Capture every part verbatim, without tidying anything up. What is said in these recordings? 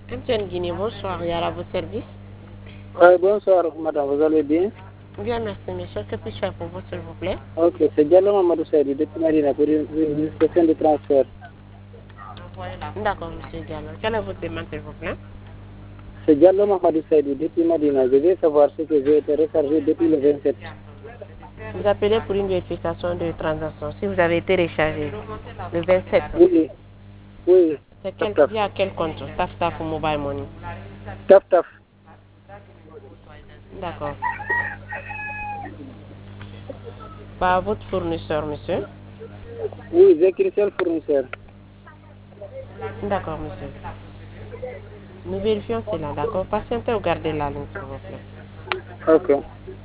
M T N Guinée, bonsoir, il y a à vos services. Oui, bonsoir, madame, vous allez bien? Bien, merci, monsieur. Que puis-je faire pour vous, s'il vous plaît? Ok, c'est Diallo Mamadou Saïdou, depuis Marina, pour une, une question de transfert. D'accord, monsieur Diallo. Quelle est votre demande, s'il vous plaît? C'est Diallo Mamadou Saïdou, depuis Marina. Je veux savoir ce que j'ai été rechargé depuis le vingt-sept. Vous appelez pour une vérification de transaction. Si vous avez été rechargé le vingt-sept. Oui, oui. C'est quel, Taf, via quel compte? Taf Taf ou Mobile Money? taf. Taf. D'accord. Par votre fournisseur, monsieur? Oui, j'ai écrit seul fournisseur. D'accord, monsieur. Nous vérifions cela, d'accord? Patientez ou gardez la ligne, s'il vous plaît. Ok.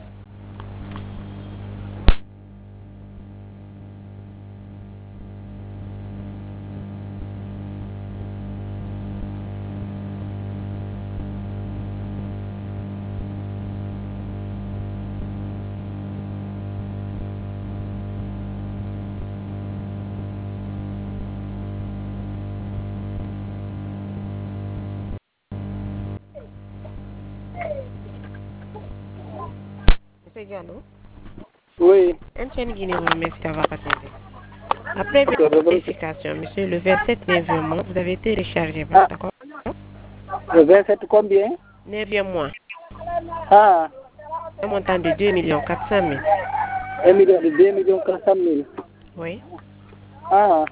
Monsieur Diallo? Oui. M T N Guinée vous remercie d'avoir patienté. Après Ok, vérification, monsieur, le vingt-sept neuvième mois, vous avez été rechargé, ah, d'accord? le vingt-sept combien? neuvième mois. Ah, Un montant de deux millions quatre cent mille. un million de deux millions quatre cent mille. Oui. Ah.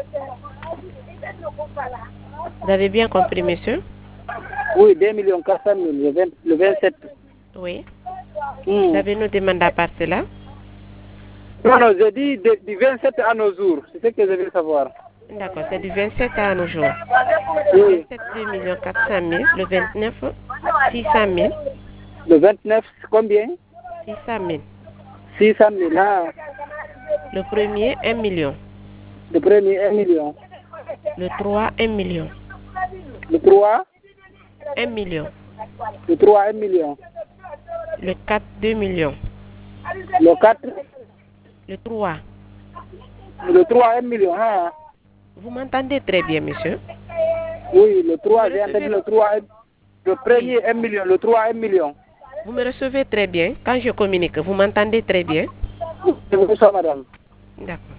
Vous avez bien compris, monsieur? Oui, deux millions quatre cent mille, le, vingt, le vingt-sept. Oui. Hmm. Vous avez nous demandé à part cela? Non, non, je dis de, du vingt-sept à nos jours. C'est ce que je veux savoir. D'accord, c'est du vingt-sept à nos jours. Oui. Le vingt-sept, deux millions quatre cent mille. Le vingt-neuf, six cent mille. Le vingt-neuf, combien? six cent mille. six cent mille, ah. Le premier, un million. Le premier, un million. Le trois, un million. Le trois? un million. Le trois, un million. Le quatre, deux millions. Le quatre? Le trois. Le trois, un million, ah. Vous m'entendez très bien, monsieur? Oui, le trois, Vous j'ai recevez... entendu le trois. Le premier, oui. un million. Le trois, un million. Vous me recevez très bien. Quand je communique, vous m'entendez très bien? C'est vous ça, madame. D'accord.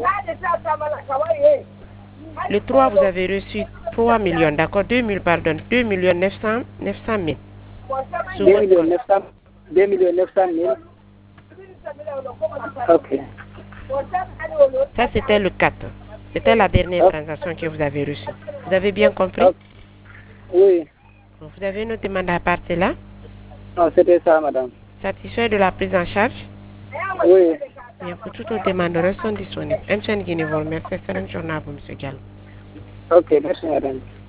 Le trois, vous avez reçu trois millions, d'accord? deux mille, pardon. deux millions neuf cent mille. deux millions neuf cent mille. deux millions neuf cent mille. Ok. Ça, c'était le quatre. C'était la dernière Okay. transaction que vous avez reçue. Vous avez bien compris? Okay. Oui. Vous avez une demande à part de là? Non, c'était ça, madame. Satisfait de la prise en charge? Oui. Bien, pour toutes nos demandes sont disponibles. M T N Guinée vous remercie. Excellente journée à vous, monsieur Diallo. Ok, merci, madame.